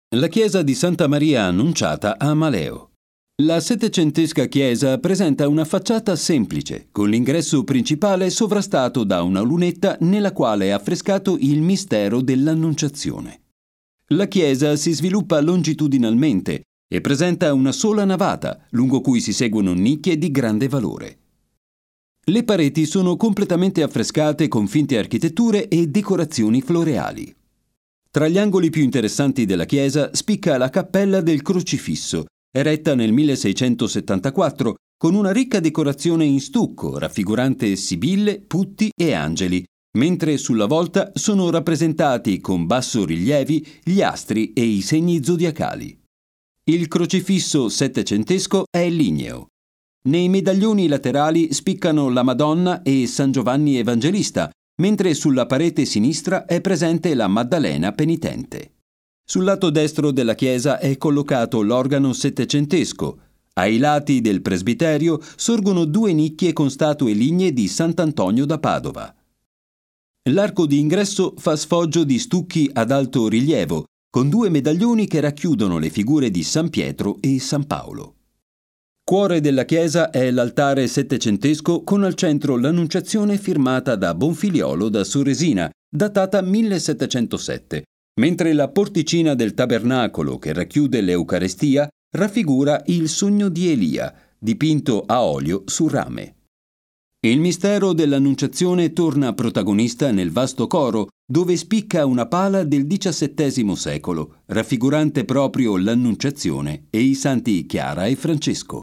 La chiesa di Santa Maria Annunciata a Maleo. La settecentesca chiesa presenta una facciata semplice, con l'ingresso principale sovrastato da una lunetta nella quale è affrescato il mistero dell'Annunciazione. La chiesa si sviluppa longitudinalmente e presenta una sola navata, lungo cui si seguono nicchie di grande valore. Le pareti sono completamente affrescate con finte architetture e decorazioni floreali. Tra gli angoli più interessanti della chiesa spicca la cappella del Crocifisso, eretta nel 1674, con una ricca decorazione in stucco raffigurante sibille, putti e angeli, mentre sulla volta sono rappresentati con bassorilievi gli astri e i segni zodiacali. Il crocifisso settecentesco è ligneo. Nei medaglioni laterali spiccano la Madonna e San Giovanni Evangelista, mentre sulla parete sinistra è presente la Maddalena penitente. Sul lato destro della chiesa è collocato l'organo settecentesco. Ai lati del presbiterio sorgono due nicchie con statue lignee di Sant'Antonio da Padova. L'arco di ingresso fa sfoggio di stucchi ad alto rilievo, con due medaglioni che racchiudono le figure di San Pietro e San Paolo. Cuore della chiesa è l'altare settecentesco con al centro l'Annunciazione firmata da Bonfiliolo da Soresina, datata 1707, mentre la porticina del tabernacolo che racchiude l'Eucarestia raffigura il sogno di Elia, dipinto a olio su rame. Il mistero dell'Annunciazione torna protagonista nel vasto coro, dove spicca una pala del XVII secolo, raffigurante proprio l'Annunciazione e i santi Chiara e Francesco.